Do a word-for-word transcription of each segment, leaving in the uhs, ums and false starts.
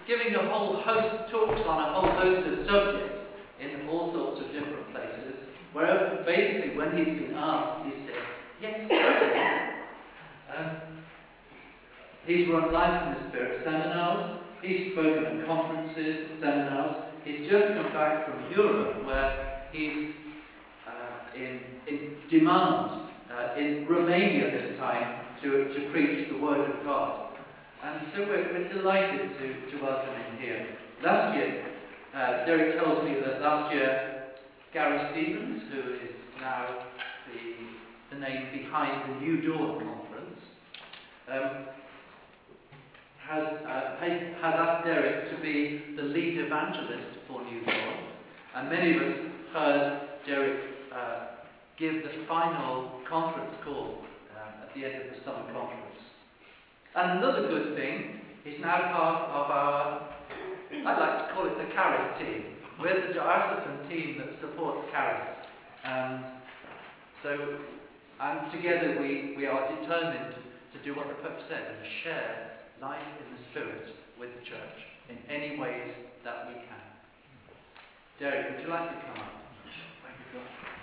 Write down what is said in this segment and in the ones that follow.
giving a whole host, talks on a whole host of subjects in all sorts of different places, where basically when he's been asked, he said, yes, certainly. Um, he's run Life in the Spirit seminars, he's spoken at conferences, seminars. He's just come back from Europe, where he's uh, in, in demand uh, in Romania this time to, to preach the Word of God. And so we're, we're delighted to, to welcome him here. Last year, uh, Derek tells me that last year, Gary Stevens, who is now the, the name behind the New Dawn Conference, um, has, uh, has asked Derek to be the lead evangelist for New Dawn. And many of us heard Derek uh, give the final conference call uh, at the end of the summer conference. And another good thing, he's now part of our, I'd like to call it the Charis team. We're the diocesan team that supports Charis. And so, and together we, we are determined to do what the Pope said and share life in the Spirit with the Church in any ways that we can. Derek, would you like to come up? Thank you,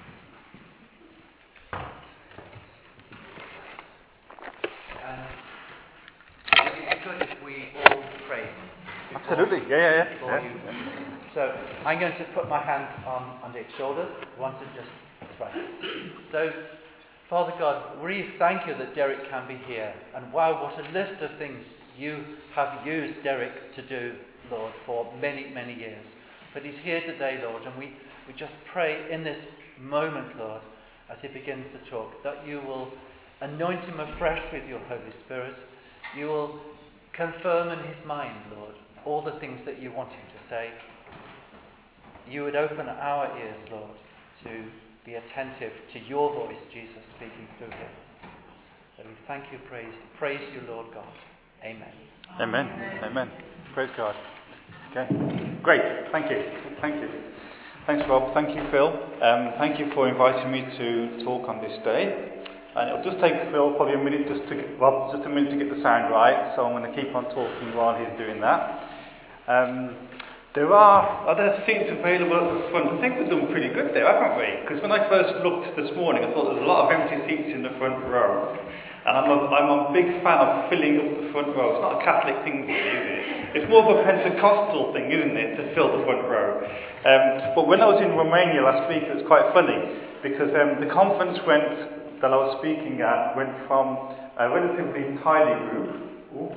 God. And would it be good if we all pray? Absolutely, yeah, yeah, yeah. yeah. You. So I'm going to put my hand on, on Dick's shoulders. I want to just, that's right. So, Father God, we thank you that Derek can be here. And wow, what a list of things you have used Derek to do, Lord, for many, many years. But he's here today, Lord, and we, we just pray in this moment, Lord, as he begins to talk, that you will anoint him afresh with your Holy Spirit. You will confirm in his mind, Lord, all the things that you want him to say. You would open our ears, Lord, to be attentive to your voice, Jesus, speaking through him. So we thank you, praise, praise you, Lord God. Amen. Amen. Amen. Amen. Praise God. Okay. Great. Thank you. Thank you. Thanks, Rob. Thank you, Phil. Um, thank you for inviting me to talk on this day. And it'll just take Phil probably a minute just to get, well, just a minute to get the sound right. So I'm going to keep on talking while he's doing that. Um, There are other seats available at the front. I think we've done pretty good there, haven't we? Because when I first looked this morning, I thought there was a lot of empty seats in the front row. And I'm a, I'm a big fan of filling up the front row. It's not a Catholic thing, really, is it? It's more of a Pentecostal thing, isn't it, to fill the front row. Um, but when I was in Romania last week, it was quite funny. Because um, the conference went that I was speaking at went from a relatively tiny group. Ooh.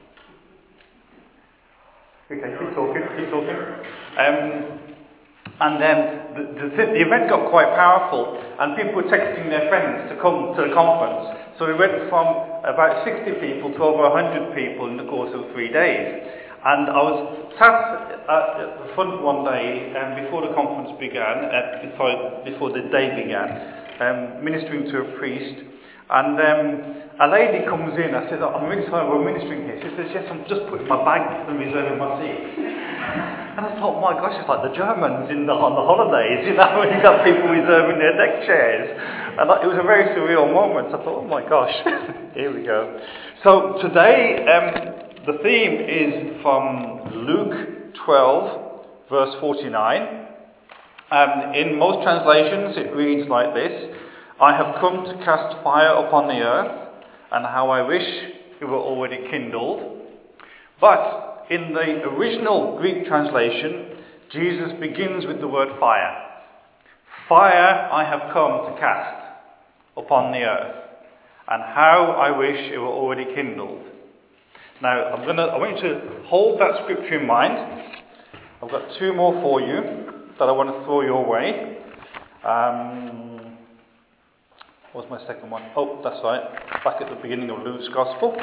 Okay, keep talking, keep talking. Um, and then the, the, the event got quite powerful, and people were texting their friends to come to the conference. So we went from about sixty people to over one hundred people in the course of three days. And I was sat at the front one day, um, before the conference began, uh, sorry, before the day began, um, ministering to a priest. And um, a lady comes in. I said, oh, I'm really sorry, we're ministering here. She says, yes, I'm just putting my bag and reserving my seat. And I thought, my gosh, it's like the Germans in the, on the holidays, you know, when you've got people reserving their deck chairs. And it was a very surreal moment. I thought, oh my gosh, here we go. So today, um, the theme is from Luke twelve, verse forty-nine. Um, in most translations, it reads like this: I have come to cast fire upon the earth, and how I wish it were already kindled. But in the original Greek translation, Jesus begins with the word fire. Fire I have come to cast upon the earth, and how I wish it were already kindled. Now, I'm gonna, I want you to hold that scripture in mind. I've got two more for you that I want to throw your way. Um, What's my second one? Oh, that's right. Back at the beginning of Luke's Gospel.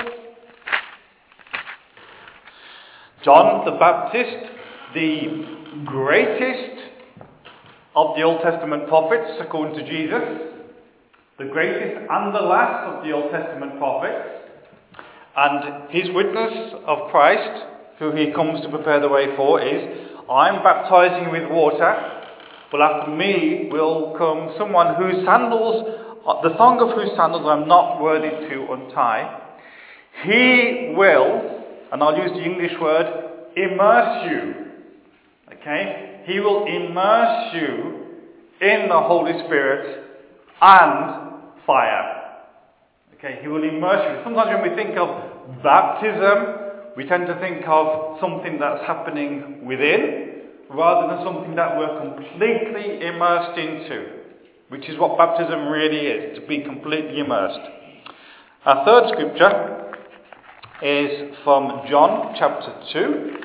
John the Baptist, the greatest of the Old Testament prophets, according to Jesus. The greatest and the last of the Old Testament prophets. And his witness of Christ, who he comes to prepare the way for, is, I'm baptizing with water, but after me will come someone whose sandals, the thong of whose sandals I'm not worthy to untie. He will, and I'll use the English word, immerse you. Okay? He will immerse you in the Holy Spirit and fire. Okay? He will immerse you. Sometimes when we think of baptism, we tend to think of something that's happening within, rather than something that we're completely immersed into, which is what baptism really is, to be completely immersed. Our third scripture is from John chapter two,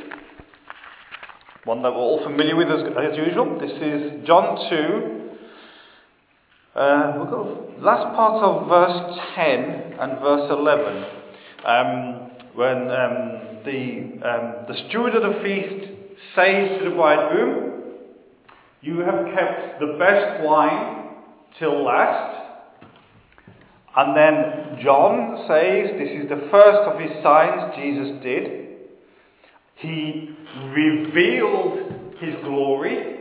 one that we're all familiar with as, as usual. This is John two, uh, we'll go last part of verse ten and verse eleven, um, when um, the, um, the steward of the feast says to the bridegroom, "You have kept the best wine till last." And then John says, this is the first of his signs Jesus did. He revealed his glory,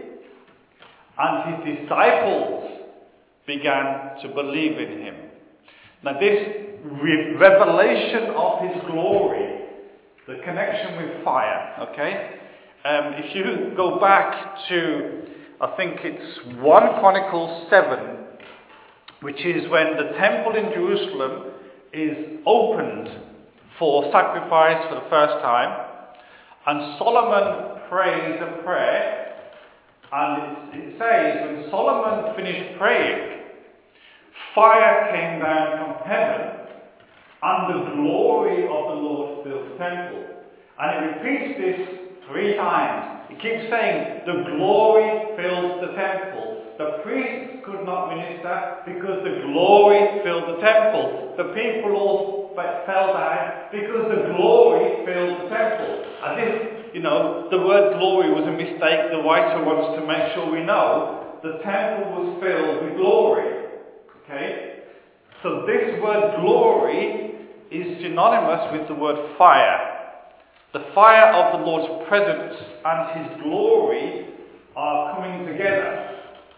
and his disciples began to believe in him. Now this re- revelation of his glory, the connection with fire, okay? Um, if you go back to, I think it's First Chronicles seven, which is when the temple in Jerusalem is opened for sacrifice for the first time, and Solomon prays a prayer, and it, it says, when Solomon finished praying, fire came down from heaven, and the glory of the Lord filled the temple. And it repeats this three times. It keeps saying, the glory filled the temple. The priests could not minister because the glory filled the temple. The people all fell down because the glory filled the temple. As if, you know, the word glory was a mistake. The writer wants to make sure we know the temple was filled with glory. Okay? So this word glory is synonymous with the word fire. The fire of the Lord's presence and his glory are coming together.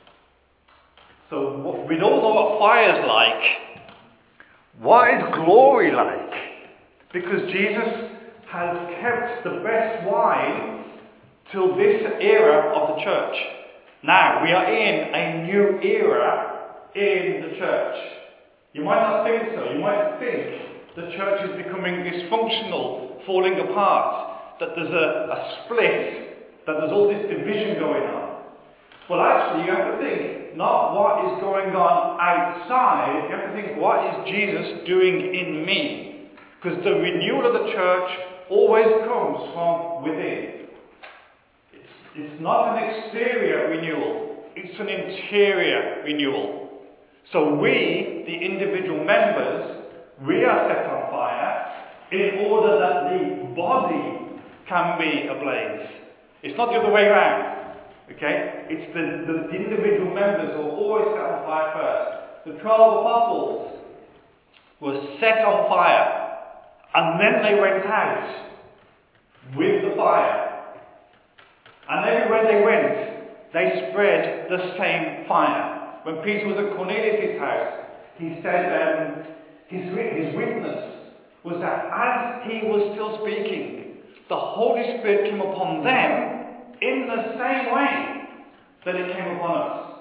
So we all know what fire's like. What is glory like? Because Jesus has kept the best wine till this era of the church. Now, we are in a new era in the church. You might not think so. You might think the church is becoming dysfunctional, falling apart, that there's a, a split, that there's all this division going on. Well, actually, you have to think not what is going on outside, you have to think what is Jesus doing in me. Because the renewal of the church always comes from within. It's, it's not an exterior renewal, it's an interior renewal. So we, the individual members, we are set on fire in order that the body can be ablaze. It's not the other way around. Okay? It's the, the individual members who are always set on fire first. The twelve apostles were set on fire, and then they went out with the fire. And everywhere they went, they spread the same fire. When Peter was at Cornelius' house, he said um, his, his witness was that as he was still speaking, the Holy Spirit came upon them in the same way that it came upon us.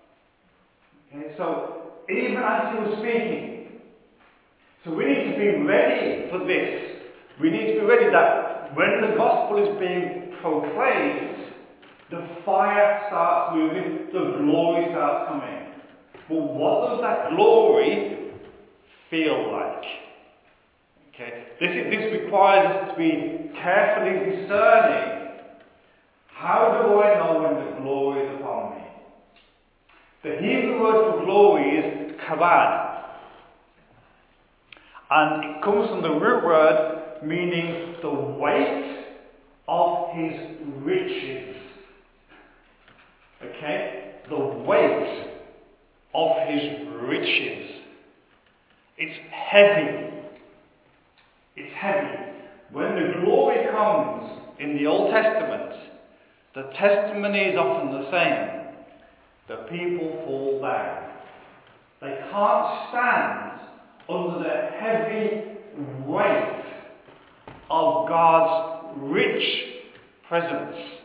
Okay, so even as he was speaking, so we need to be ready for this. We need to be ready that when the gospel is being proclaimed, the fire starts moving, the glory starts coming. But what does that glory feel like? Okay, this, is, this requires us to be carefully discerning. How do I know when the glory is upon me? The Hebrew word for glory is kabad. And it comes from the root word meaning the weight of his riches. Okay? The weight of his riches. It's heavy. It's heavy. When the glory comes in the Old Testament, the testimony is often the same. The people fall down. They can't stand under the heavy weight of God's rich presence.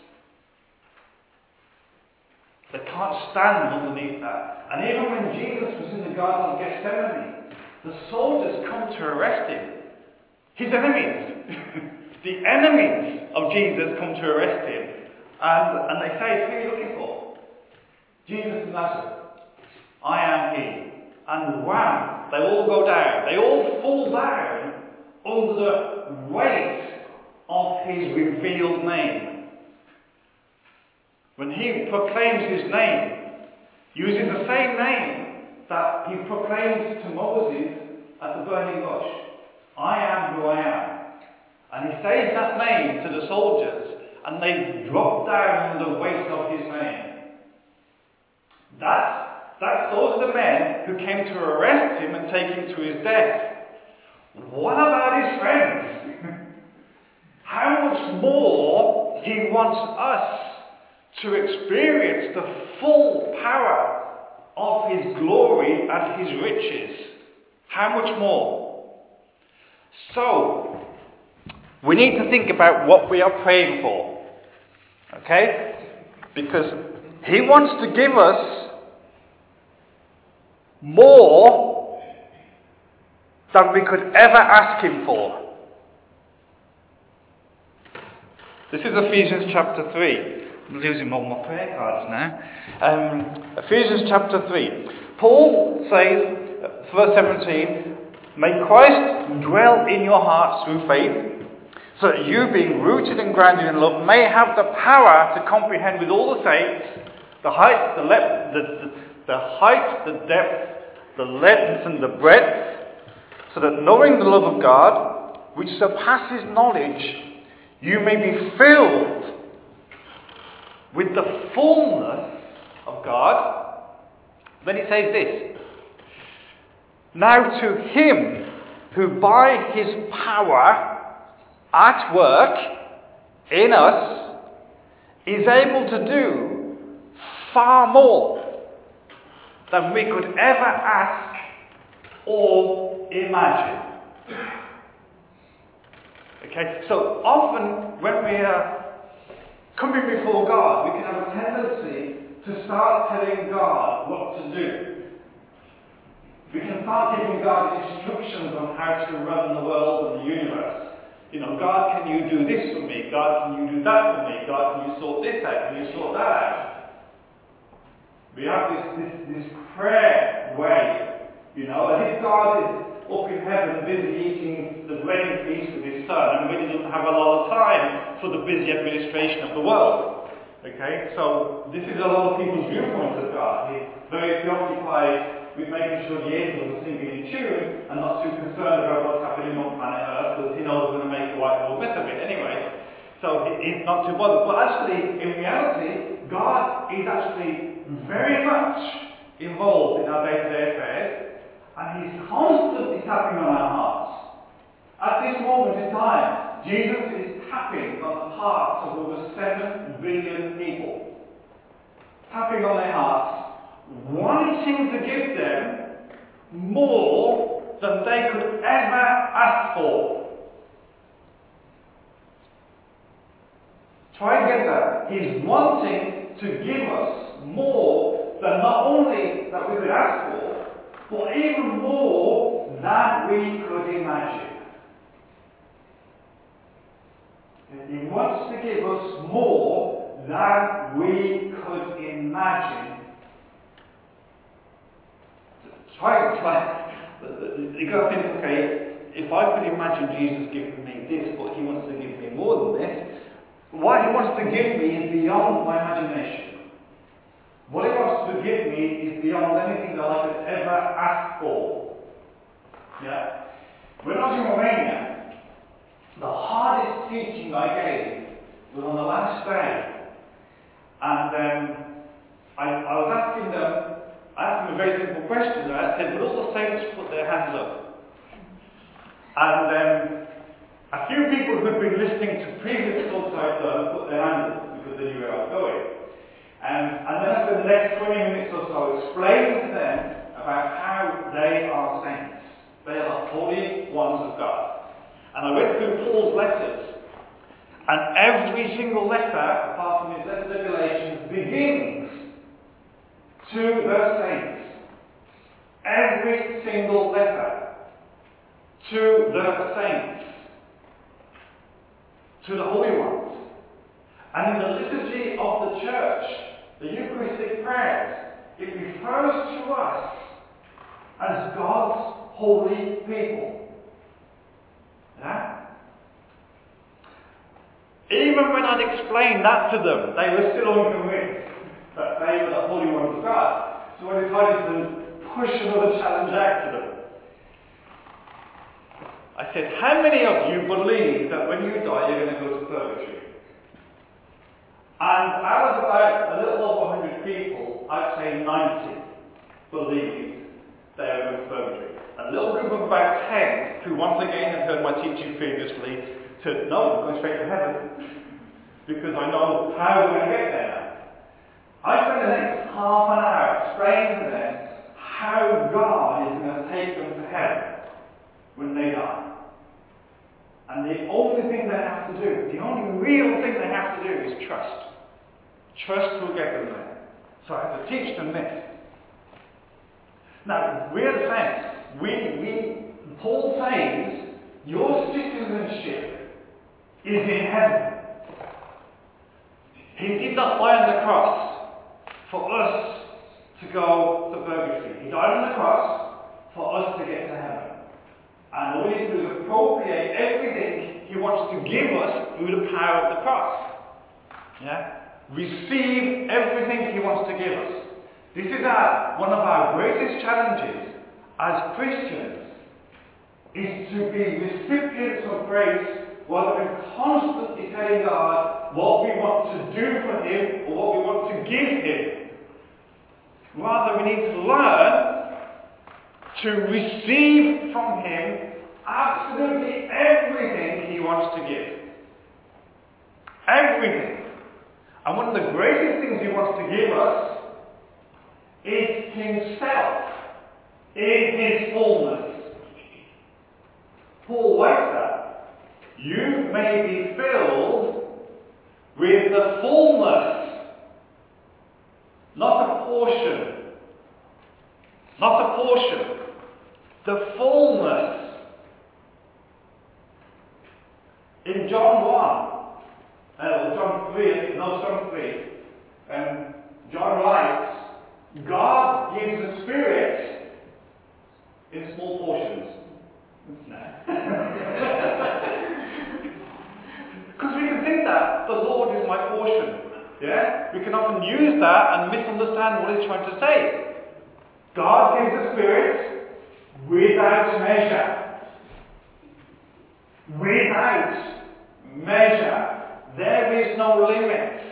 They can't stand underneath that. And even when Jesus was in the Garden of Gethsemane, the soldiers come to arrest him. His enemies, the enemies of Jesus come to arrest him. And, and they say, who are you looking for? Jesus of Nazareth. I am he. And wham, they all go down. They all fall down under the weight of his revealed name. When he proclaims his name, using the same name that he proclaimed to Moses at the burning bush, I am who I am. And he says that name to the soldiers, and they drop down under the weight of his name. That, that those are the men who came to arrest him and take him to his death. What about his friends? How much more he wants us to experience the full power of his glory and his riches. How much more? So, we need to think about what we are praying for. Okay? Because he wants to give us more than we could ever ask him for. This is Ephesians chapter three. I'm losing all my prayer cards now. Um, Ephesians chapter three. Paul says, verse seventeen, may Christ dwell in your hearts through faith, so that you, being rooted and grounded in love, may have the power to comprehend with all the saints the height, the, le- the, the, the height, the depth, the length and the breadth, so that knowing the love of God, which surpasses knowledge, you may be filled with the fullness of God. Then he says this, now to him who by his power at work in us is able to do far more than we could ever ask or imagine. Okay, so often when we are coming before God, we can have a tendency to start telling God what to do. We can start giving God instructions on how to run the world and the universe. You know, God, can you do this for me? God, can you do that for me? God, can you sort this out? Can you sort that out? We have this, this, this prayer way, you know, as if God is up in heaven busy eating the wedding feast with his son and really doesn't have a lot of time for the busy administration of the world. Okay, so this is a lot of people's viewpoints of God. He's very preoccupied with making sure the angels are singing in tune and not too concerned about what's happening on planet Earth because he knows we're going to make a white wall mess of it anyway. So he's not too bothered. But actually, in reality, God is actually very much involved in our day-to-day affairs. And he's constantly tapping on our hearts. At this moment in time, Jesus is tapping on the hearts of over seven billion people. Tapping on their hearts, wanting to give them more than they could ever ask for. Try and get that. He's wanting to give us more than not only that we could ask for, but even more than we could imagine. He wants to give us more than we could imagine. Try, try. You've got to think, okay, if I could imagine Jesus giving me this, but he wants to give me more than this, what he wants to give me is beyond my imagination. What he wants to give me is beyond anything that I could ever ask for. Yeah? When I was in Romania, the hardest teaching I gave was on the last day. And um, I, I was asking them, I asked them a very simple question. And I said, would all the saints put their hands up? And um, a few people who'd been listening to previous talks I'd done put their hands up because they knew where I was going. Um, and then I spent the next twenty minutes or so explaining to them about how they are saints. They are the holy ones of God. And I went through Paul's letters. And every single letter, apart from his letter to Galatians, begins to the saints. Every single letter to the saints, to the holy ones. And in the liturgy of the church, the Eucharistic prayers, it refers to us as God's holy people. Yeah? Even when I'd explained that to them, they were still unconvinced that they were the holy ones of God. So I decided to push another challenge out to them. I said, how many of you believe that when you die you're going to go to purgatory? And out of about a little over one hundred people, I'd say ninety believed they were going to purgatory. A little group of about ten, who once again had heard my teaching previously, said, no, I'm going straight to heaven. Because I know how we're going to get there now. I spent the next half an hour explaining to them how God is going to take them to heaven when they die. And the only thing they have to do, the only real thing they have to do is trust. Trust will get them there. So I have to teach them this. Now, we're the same. We, we, Paul says, your citizenship is in heaven. He did not die on the cross for us to go to purgatory. He died on the cross for us to get to heaven. And all we need to do is appropriate everything he wants to give us through the power of the cross. Yeah? Receive everything he wants to give us. This is our, one of our greatest challenges as Christians, is to be recipients of grace while we're constantly telling God what we want to do for him or what we want to give him. Rather, we need to learn to receive from him absolutely everything he wants to give. Everything. And one of the greatest things he wants to give us is himself in his fullness. Paul writes that. You may be filled with the fullness, not a portion. Not a portion. The fullness. In John one, uh, John three, no, John three, um, John writes, God gives the Spirit in small portions. Because we can think that the Lord is my portion. Yeah? We can often use that and misunderstand what he's trying to say. God gives the Spirit without measure. Without measure. There is no limits.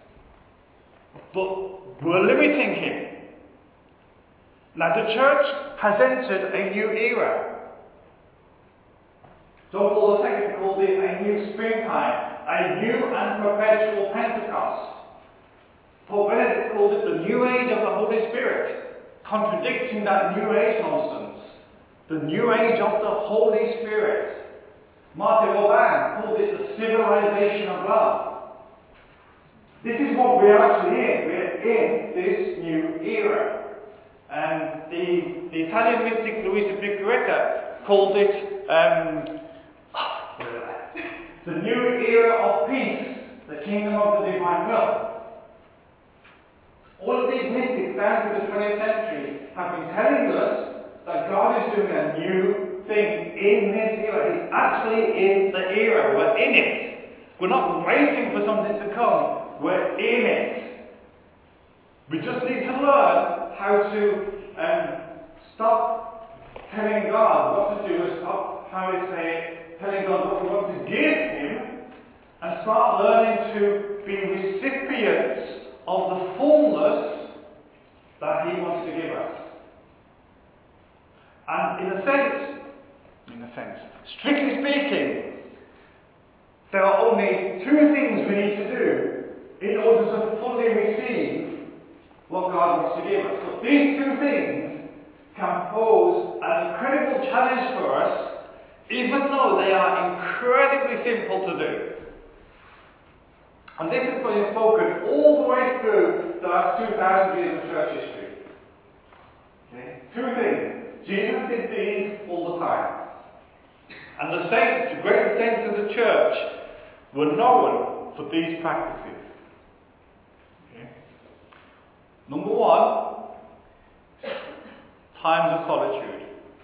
But we're limiting him. Now the church has entered a new era. John Paul the Second called it a new springtime, a new and perpetual Pentecost. Pope Benedict called it the new age of the Holy Spirit, contradicting that new age nonsense. The new age of the Holy Spirit. Martin Robin called it the civilization of love. This is what we're actually in. We're in this new era. And the, the Italian mystic Luisa Piccarreta called it um, the new era of peace, the kingdom of the divine will. All of these mystics down through the twentieth century have been telling us that God is doing a new thing in this era. He's actually in the era. We're in it. We're not waiting for something to come. We're in it. We just need to learn how to um, stop telling God what to do and stop, how we say it, telling God what we want to give him, and start learning to be recipients of the fullness that he wants to give us. And in a sense, in a sense, strictly speaking, there are only two things we need to do in order to fully receive what God wants to give us. But these two things can pose an incredible challenge for us, even though they are incredibly simple to do. And this has been spoken all the way through the last two thousand years of church history. Okay? Two things. Jesus did these all the time. And the saints, the great saints of the church, were known for these practices. Okay? Number one, times of solitude.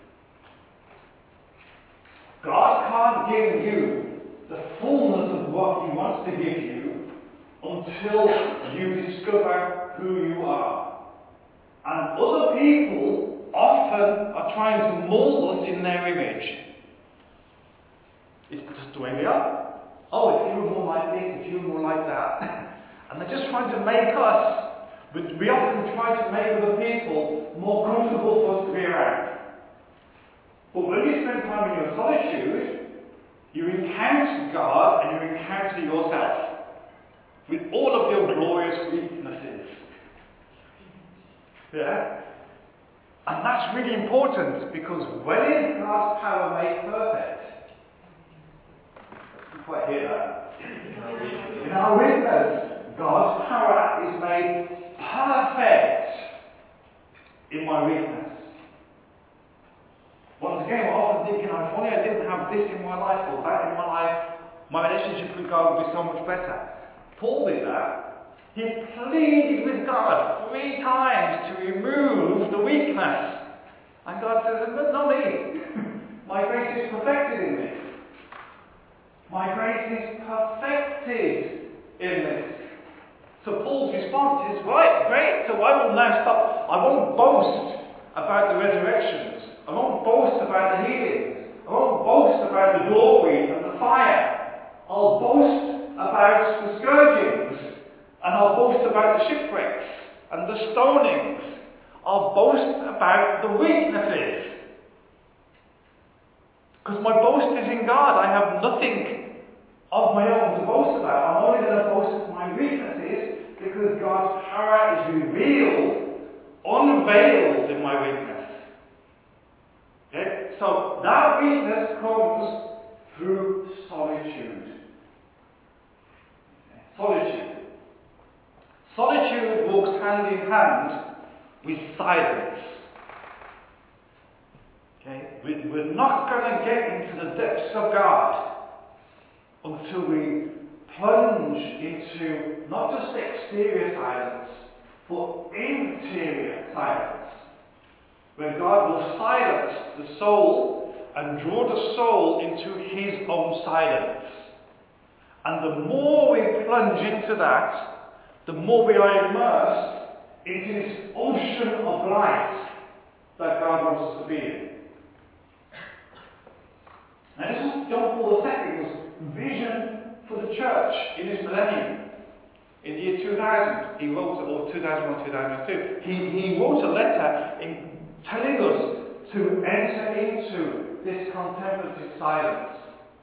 God can't give you the fullness of what He wants to give you until you discover who you are. And other people often are trying to mould us in their image. It's just the way we are. Oh, if you were more like this, if you were more like that. And they're just trying to make us, but we often try to make other people more comfortable for us to be around. But when you spend time in your solitude, you encounter God and you encounter yourself with all of your glorious weaknesses. Yeah? And that's really important, because when is God's power made perfect? You quite hear that. In our weakness, God's power is made perfect in my weakness. Once again, we're often thinking, if only I didn't have this in my life or that in my life, my relationship with God would be so much better. Paul did that. He pleaded with God three times to remove the weakness. And God says, no need. My grace is perfected in this. My grace is perfected in this. So Paul's response is, right, great, so I will now stop. I won't boast about the resurrections. I won't boast about the healings. I won't boast about the glory and the fire. I'll boast about the scourgings. And I'll boast about the shipwrecks and the stonings. I'll boast about the weaknesses. Because my boast is in God. I have nothing of my own to boast about. I'm only going to boast of my weaknesses because God's power is revealed, unveiled in my weakness. Okay? So that weakness comes through solitude. Okay? Solitude. Solitude walks hand in hand with silence. Okay? We're not going to get into the depths of God until we plunge into not just exterior silence, but interior silence. When God will silence the soul and draw the soul into His own silence. And the more we plunge into that, the more we are immersed into this ocean of light that God wants us to be in. Now this was John Paul the Second's vision for the church in this millennium. In the year two thousand, he wrote, or two thousand one, two thousand two, he, he wrote a letter in telling us to enter into this contemplative silence.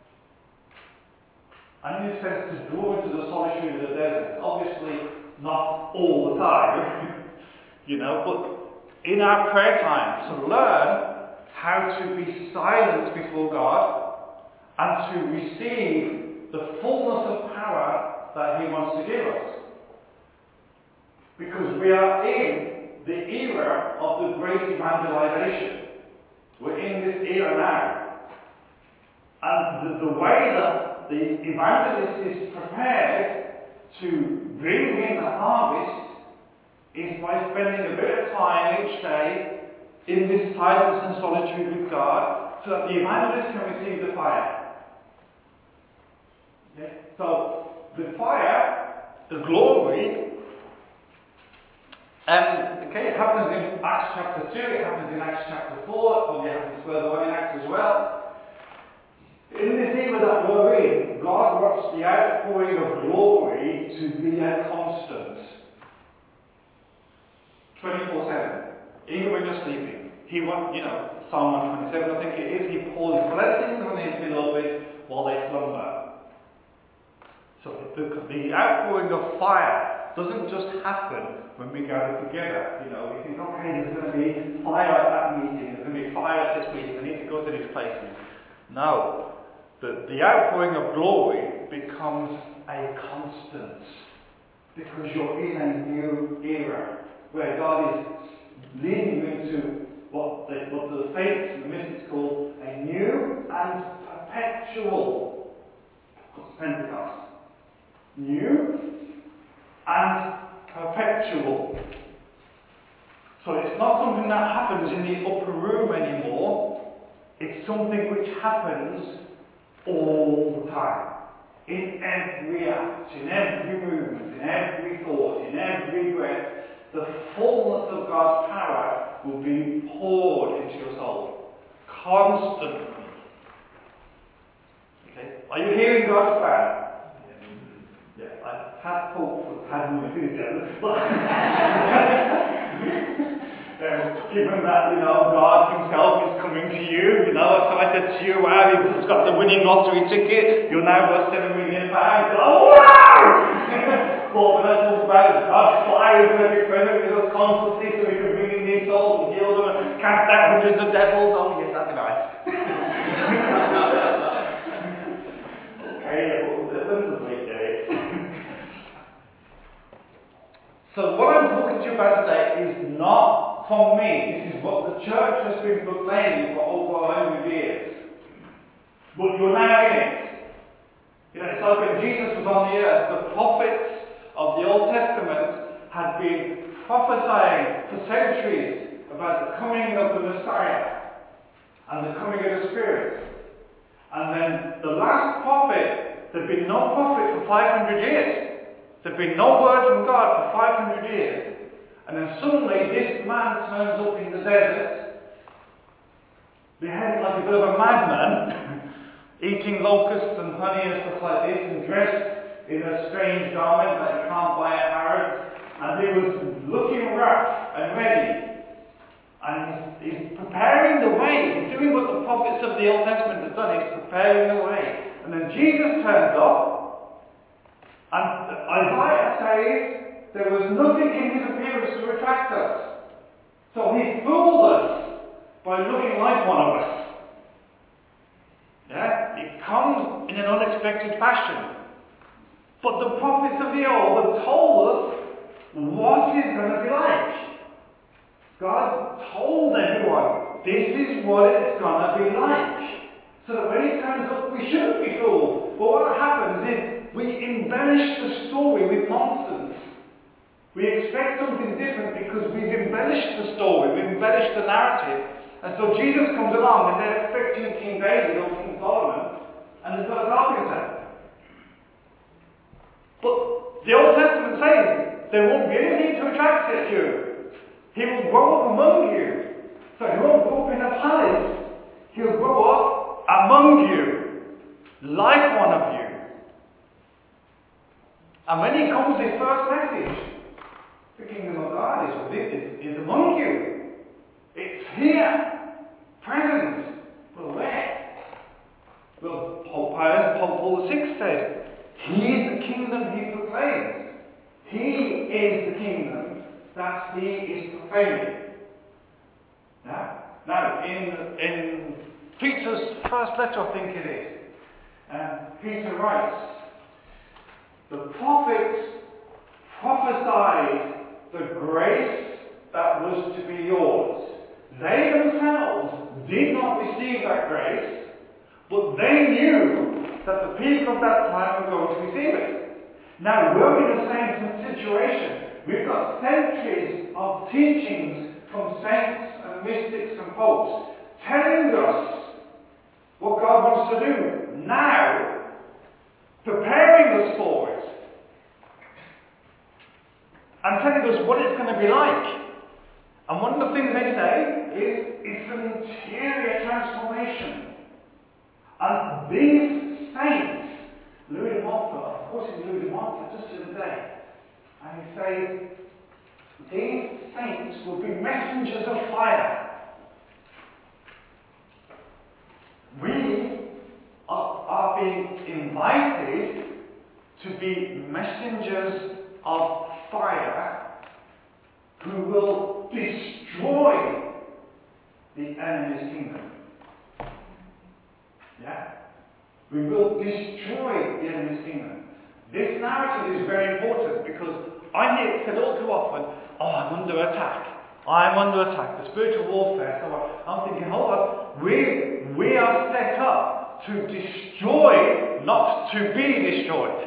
And in a sense, to draw into the solitude of the desert. Obviously, not all the time, you know, but in our prayer time, to learn how to be silent before God and to receive the fullness of power that He wants to give us. Because we are in the era of the great evangelization. We're in this era now. And the, the way that the evangelist is prepared to bring in the harvest is by spending a bit of time each day in this silence and solitude with God, so that the evangelist can receive the fire. Okay? So, the fire, the glory, um, okay, it happens in Acts chapter two, it happens in Acts chapter four, it probably happens further on in Acts as well. In this era that we're in, God wants the outpouring of glory to be a constant. twenty-four seven. Even when you're sleeping. He wants, you know, Psalm one twenty-seven, I think it is, He pours blessings on His beloved while they slumber. So the, the outpouring of fire doesn't just happen when we gather together. You know, we think, okay, there's going to be fire at that meeting, there's going to be fire at this meeting, I need to go to these places. No. The, the outpouring of glory becomes a constant. Because you're in a new era where God is leading you into what the, what the saints and the mystics call a new and perpetual Pentecost. New and perpetual. So it's not something that happens in the upper room anymore. It's something which happens all the time. In every act, in every movement, in every thought, in every breath, the fullness of God's power will be poured into your soul. Constantly. Okay? Are you hearing God's plan? Yeah, I had hoped, had no enthusiasm. Um, given that, you know, God himself is coming to you, you know, so I said to you, wow, he's got the winning lottery ticket, you'll now worth seven million pounds. Oh, wow! But when I talk about God fires every present with us constantly so we can bring in these souls and heal them and cast out hundreds of devils, oh yes, that'd be nice. Okay, well, let's just wait there. So what I'm talking to you about today is not from me. This is what the church has been proclaiming for over a hundred years. But you're now in it. You know, it's like when Jesus was on the earth, the prophets of the Old Testament had been prophesying for centuries about the coming of the Messiah and the coming of the Spirit. And then the last prophet, there'd been no prophet for five hundred years. There'd been no word from God for five hundred years. And then suddenly this man turns up in the desert, behaving like a bit of a madman, eating locusts and honey and stuff like this, and dressed in a strange garment that you can't buy at Harrods. And he was looking rough and ready. And he's, he's preparing the way. He's doing what the prophets of the Old Testament have done. He's preparing the way. And then Jesus turns up. And Isaiah says there was nothing in his appearance to attract us. So he fooled us by looking like one of us. Yeah? It comes in an unexpected fashion. But the prophets of the old have told us what he's going to be like. God told everyone, this is what it's going to be like. So that when he turns up, we shouldn't be fooled. But what happens is, we embellish the story with nonsense. We expect something different because we've embellished the story, we've embellished the narrative. And so Jesus comes along and they're expecting King David or King Solomon, and they've got a carpenter. But the Old Testament says there won't be anything to attract you. He will grow up among you. So he won't grow up in a palace. He'll grow up among you, like one of you. And when he comes, his first message, the kingdom of God is within, is, is among you. It's here, present. Well, where? Well, Pope Pius, Pope Paul the Sixth said, he is the kingdom he proclaims. He is the kingdom that he is proclaiming. Now, now in, in Peter's first letter, I think it is, um, Peter writes, the prophets prophesied the grace that was to be yours. They themselves did not receive that grace, but they knew that the people of that time were going to receive it. Now, we're in the same situation. We've got centuries of teachings from saints and mystics and popes telling us what God wants to do now, preparing us for it, and telling us what it's going to be like. And one of the things they say is it's an interior transformation. And these saints, Louis de Montfort, of course it's Louis de Montfort just the other day, and he says these saints will be messengers of fire. We are, are being invited to be messengers of fire who will destroy the enemy's kingdom. Yeah? We will destroy the enemy's kingdom. This narrative is very important because I hear it said all too often, oh, I'm under attack. I'm under attack. The spiritual warfare. So I'm thinking, hold on. We, we are set up to destroy, not to be destroyed.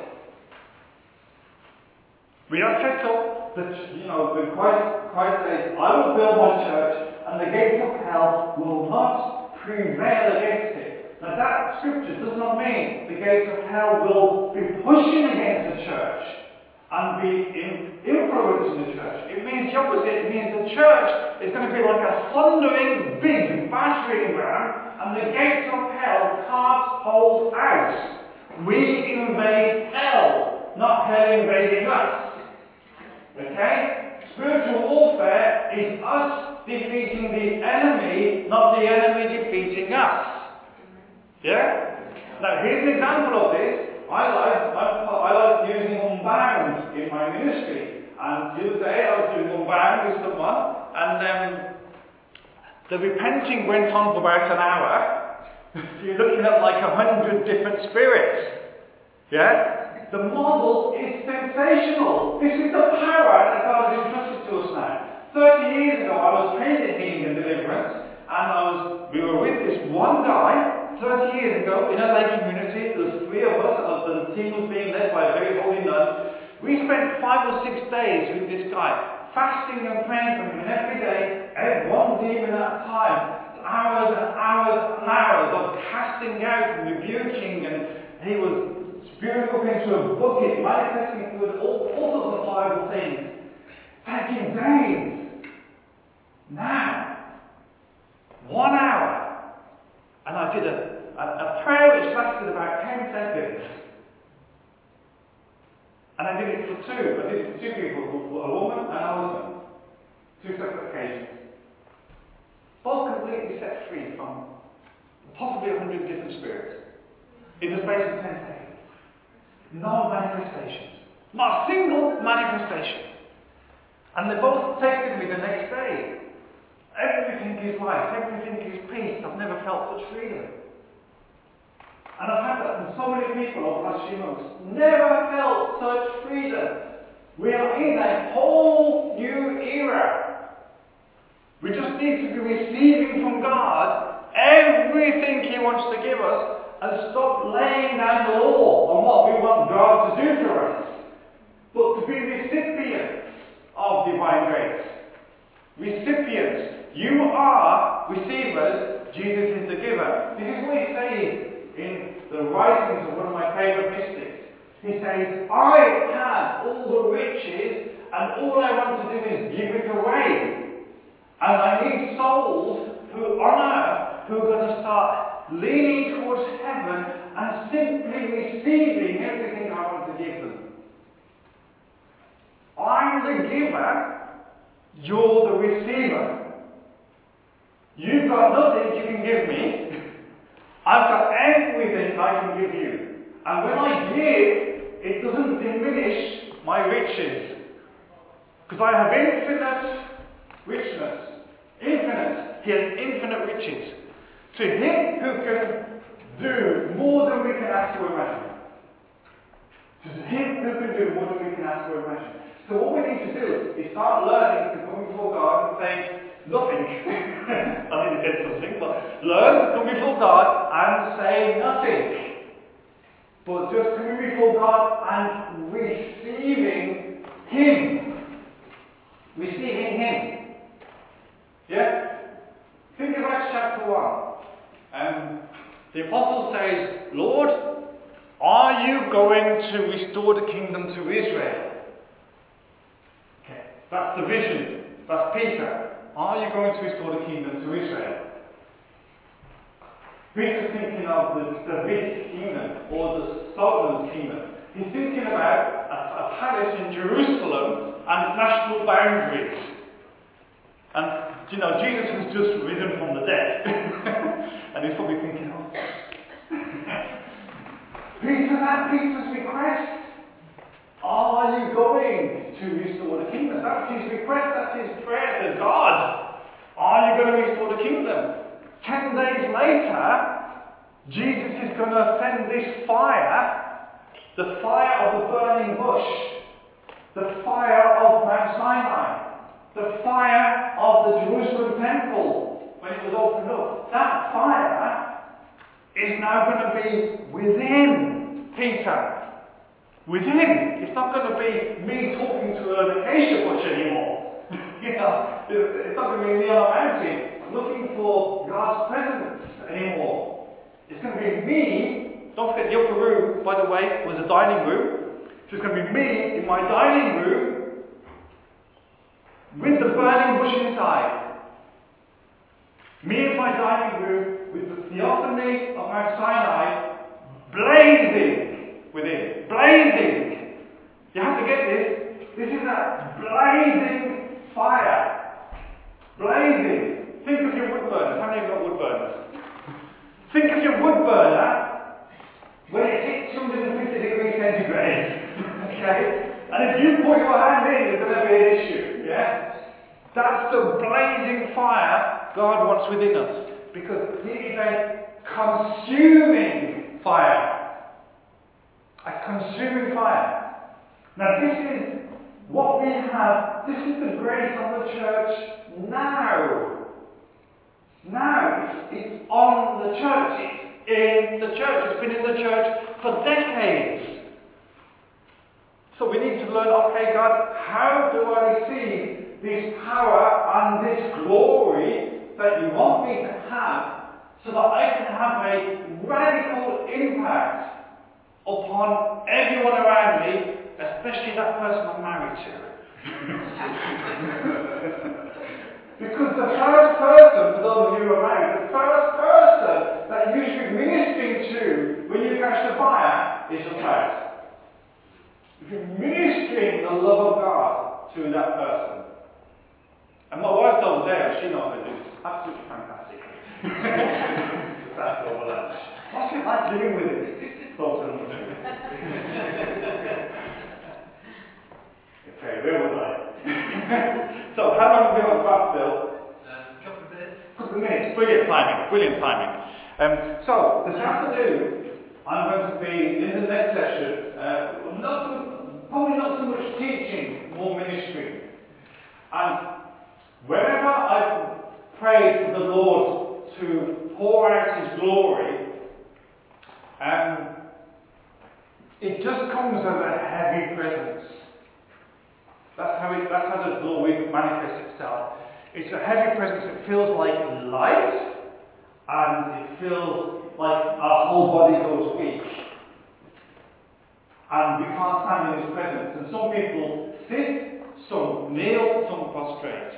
We are set up that, you know, when Christ, Christ says, I will build my church and the gates of hell will not prevail against it. Now that scripture does not mean the gates of hell will be pushing against the church and be in, influencing the church. It means the opposite. It means the church is going to be like a thundering, big, battering ram, and the gates of hell can't hold out. We invade hell, not hell invading us. Okay? Spiritual warfare is us defeating the enemy, not the enemy defeating us. Yeah? Now, here's an example of this. I like, I, I like using Unbound in my ministry. And the other day I was doing Unbound with someone, and um, the repenting went on for about an hour. So you're looking at like a hundred different spirits. Yeah? The model is sensational. This is the power that God has entrusted to us now. Thirty years ago I was trained in healing and deliverance, and I was we were with this one guy. Thirty years ago, in a lay community, there was three of us, and the team was being led by a very holy nun. We spent five or six days with this guy, fasting and praying for him, and every day, every one demon at a time, hours and hours and hours of casting out and rebuking, and he was spewing up into a bucket, manifesting through all, all sorts of horrible things, taking days. Now, one hour. And I did a, a, a prayer which lasted about ten seconds. And I did it for two. I did it for two people, a woman and a husband. Two separate occasions. Both completely set free from possibly a hundred different spirits. In the space of ten seconds. No manifestations. Not a single manifestation. And they both texted me the next day. Everything is life, everything is peace. I've never felt such freedom. And I've had that from so many people over the last few months. Never felt such freedom. We are in a whole new era. We just need to be receiving from God everything He wants to give us and stop laying down the law on what we want God to do for us. But to be recipients of divine grace. Recipients. You are receivers, Jesus is the giver. This is what he says in the writings of one of my favourite mystics. He says, I have all the riches and all I want to do is give it away. And I need souls who on earth who are going to start leaning towards heaven and simply receiving everything I want to give them. I'm the giver, you're the receiver. You've got nothing you can give me. I've got everything I can give you. And when I give, it doesn't diminish my riches. Because I have infinite richness. Infinite. He has infinite riches. To him who can do more than we can ask or imagine. To him who can do more than we can ask or imagine. So what we need to do is start learning to come before God and say, nothing. I need to get something, but learn to come before God and say nothing. But just coming before God and receiving Him. Receiving Him. Yeah? Think of Acts chapter one. Um, the apostle says, Lord, are you going to restore the kingdom to Israel? Okay, that's the vision. That's Peter. Are you going to restore the kingdom to Israel? Peter's thinking of the Davidic kingdom or the Solomon's kingdom. He's thinking about a, a palace in Jerusalem and national boundaries. And, you know, Jesus has just risen from the dead. And he's probably thinking, oh. Peter's at Peter's request. Are you going to restore the kingdom? That's his request, that's his prayer to God. Are you going to restore the kingdom? Ten days later, Jesus is going to send this fire The fire of the burning bush. The fire of Mount Sinai. The fire of the Jerusalem temple when it was opened up. That fire is now going to be within Peter. Within. It's not going to be me talking to an acacia bush anymore. You know, it's not going to be me on a mountain looking for God's presence anymore. It's going to be me. Don't forget the upper room, by the way, was a dining room. So it's going to be me in my dining room with the burning bush inside. Me in my dining room with the theophany of Mount Sinai blazing within. Blazing! You have to get this. This is a blazing fire. Blazing. Think of your wood burners. How many have got wood burners? Think of your wood burner when it hits two hundred fifty degrees centigrade. Okay? And if you put your hand in, it's going to be an issue. Yeah? That's the blazing fire God wants within us. Because He is a consuming fire. A consuming fire. Now this is what we have. This is the grace of the church now. Now, it's, it's on the church. It's in the church. It's been in the church for decades. So we need to learn, okay, God, how do I receive this power and this glory that you want me to have so that I can have a radical impact upon everyone around me, especially that person I'm married to. Because the first person, for those of you who are married, the first person that you should be ministering to when you catch the fire is your spouse. If you're ministering the love of God to that person. And my wife's over there, she knows I do. It's absolutely fantastic. Just ask over lunch. What's it like living with him? So similar to me. Okay, where was I? So, how long have we got back, Bill? A um, couple of minutes. A couple of minutes. Brilliant timing. Brilliant timing. Um, so, this afternoon, I'm going to be in the next session, uh, not so, probably not so much teaching, more ministry. And whenever I've prayed for the Lord to pour out His glory, um, it just comes as a heavy presence. That's how it, that's how the glory manifests itself. It's a heavy presence. It feels like light, and it feels like our whole body goes weak. And we can't stand in His presence. And some people sit, some kneel, some prostrate.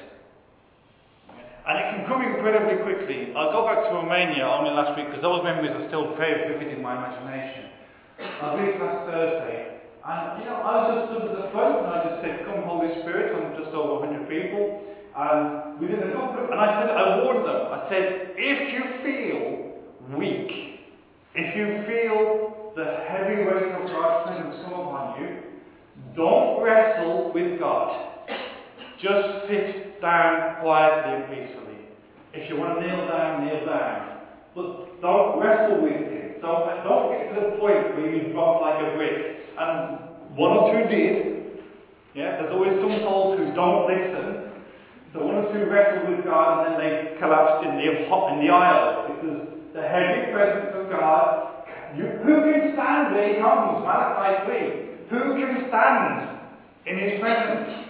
And it can come incredibly quickly. I'll go back to Romania only last week because those memories are still very vivid in my imagination. I was last Thursday. And, you know, I was just stood at the front and I just said, come Holy Spirit, I'm just over one hundred people. And within a couple of, and I said, I warned them, I said, if you feel weak, if you feel the heavy weight of God's presence come upon you, don't wrestle with God. Just sit down quietly and peacefully. If you want to kneel down, kneel down. But don't wrestle with Him. Don't, don't get to the point where you drop like a brick. And one or two did. Yeah, there's always some souls who don't listen. So one or two wrestled with God and then they collapsed in the, in the aisle. Because the heavy presence of God, you, who can stand when He comes? Malachi three. Who can stand in His presence?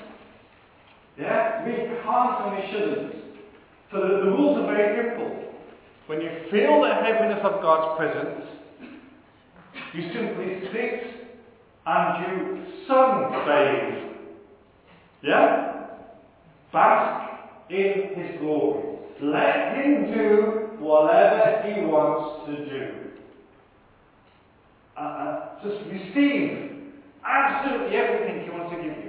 Yeah, we can't and we shouldn't. So the, the rules are very simple. When you feel the heaviness of God's presence, you simply sit and you sunbathe. Yeah? Bask in His glory. Let Him do whatever He wants to do. Uh, uh, just receive absolutely everything He wants to give you.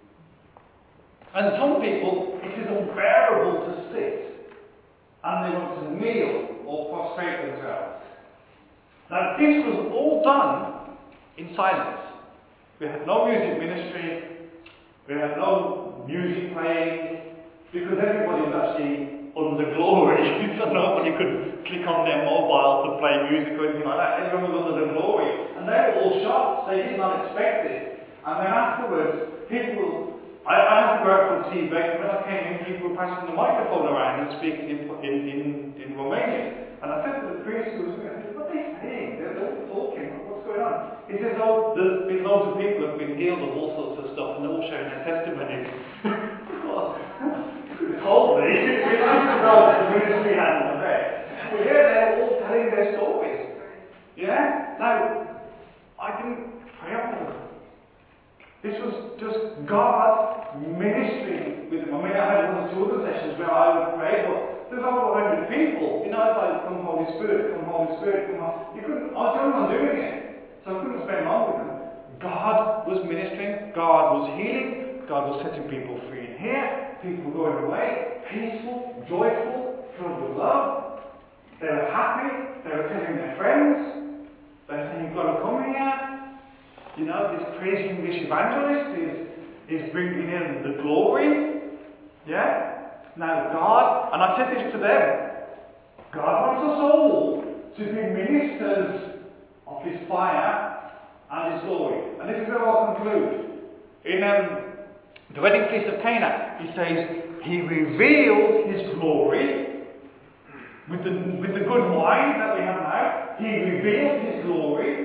And some people, it is unbearable to sit and they want to kneel or prostrate themselves. Now, this was all done in silence. We had no music ministry, we had no music playing, because everybody was actually under glory, so nobody could click on their mobile to play music or anything like that. Everyone was under the glory. And they were all shocked. They did not expect it. And then afterwards, people, I, I had to go out for tea break, and when I came in, people were passing the microphone around and speaking in, in, in, in Romanian. And I said to the priest who was with me, I said, what are they saying? They're, they're all talking. What's going on? He says, oh, there's been loads of people who have been healed of all sorts of stuff, and they're all sharing their testimonies. Well, it's holy. It'd be nice to know that the ministry had them there. But yeah, they're all telling their stories. Yeah? Now, I didn't pray over them. This was just God ministering with them. I mean, I had one or two other sessions where I would pray, but there's over one hundred people. You know, it's like, come Holy Spirit, come Holy Spirit, come on. You couldn't, I was the only one doing it. So I couldn't spend long with them. God was ministering, God was healing, God was setting people free in here, people were going away, peaceful, joyful, filled with love. They were happy, they were telling their friends, they were saying, you've got to come here. You know, this crazy English evangelist is, is bringing in the glory. Yeah? Now God, and I said this to them, God wants us all to be ministers of His fire and His glory. And this is where I'll conclude. In um, the wedding feast of Cana, He says, He revealed His glory with the, with the good wine that we have now. He revealed His glory.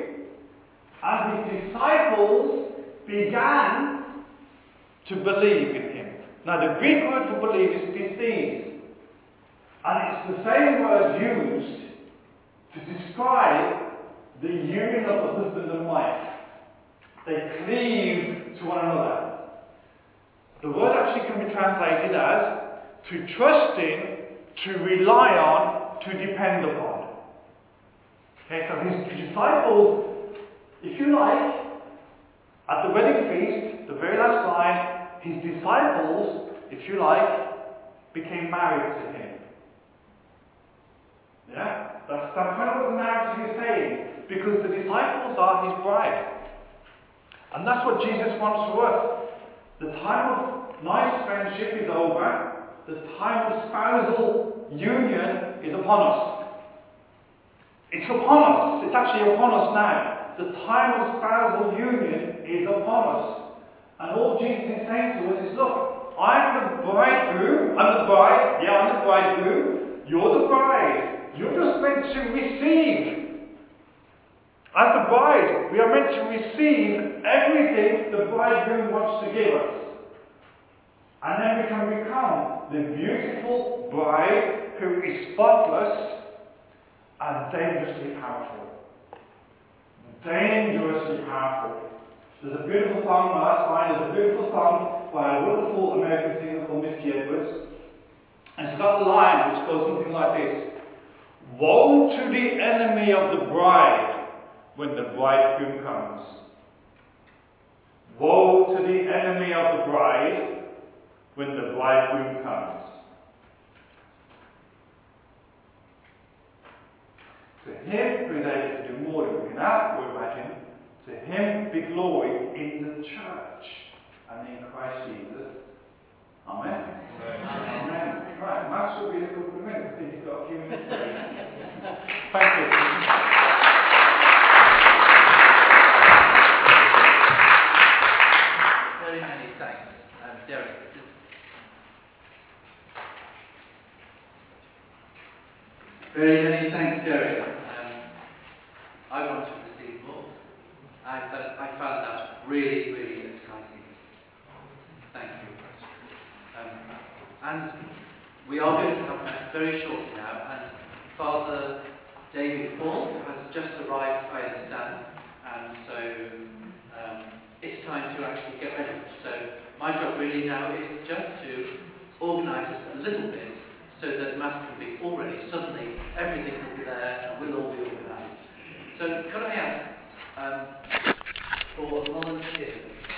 And His disciples began to believe in Him. Now the Greek word for believe is pistis. And it's the same word used to describe the union of the husband and wife. They cleave to one another. The word actually can be translated as to trust in, to rely on, to depend upon. Okay, so His, his disciples, if you like, at the wedding feast, the very last line, His disciples, if you like, became married to Him. Yeah? That's, that's kind of what the narrative is saying. Because the disciples are His bride. And that's what Jesus wants for us. The time of nice friendship is over. The time of spousal union is upon us. It's upon us. It's actually upon us now. The time of spousal union is upon us. And all Jesus is saying to us is, look, I'm the bridegroom, I'm the bride, yeah, I'm the bridegroom, you're the bride. You're just meant to receive. As the bride, we are meant to receive everything the bridegroom wants to give us. And then we can become the beautiful bride who is spotless and dangerously powerful. Dangerously powerful. There's a beautiful song, my last line, there's a beautiful song by a wonderful American singer called Misty Edwards. And it's got a line which goes something like this. Woe to the enemy of the bride when the bridegroom comes. Woe to the enemy of the bride when the bridegroom comes. To Him who is able to do more than we can ask or imagine, to Him be glory in the church and in Christ Jesus. Amen. Amen. Amen. Right, Matt will be a couple of minutes. I think he's got a few minutes left. Thank you. Very many thanks, um, Derek. Very many thanks, Derek. Um, I want to receive more. I, but I found that really, really exciting. Thank you. Um, and we are going to have Mass very shortly now, and Father David Paul has just arrived, I understand, and so um, it's time to actually get ready. So my job really now is just to organise us a little bit so that Mass can be all ready suddenly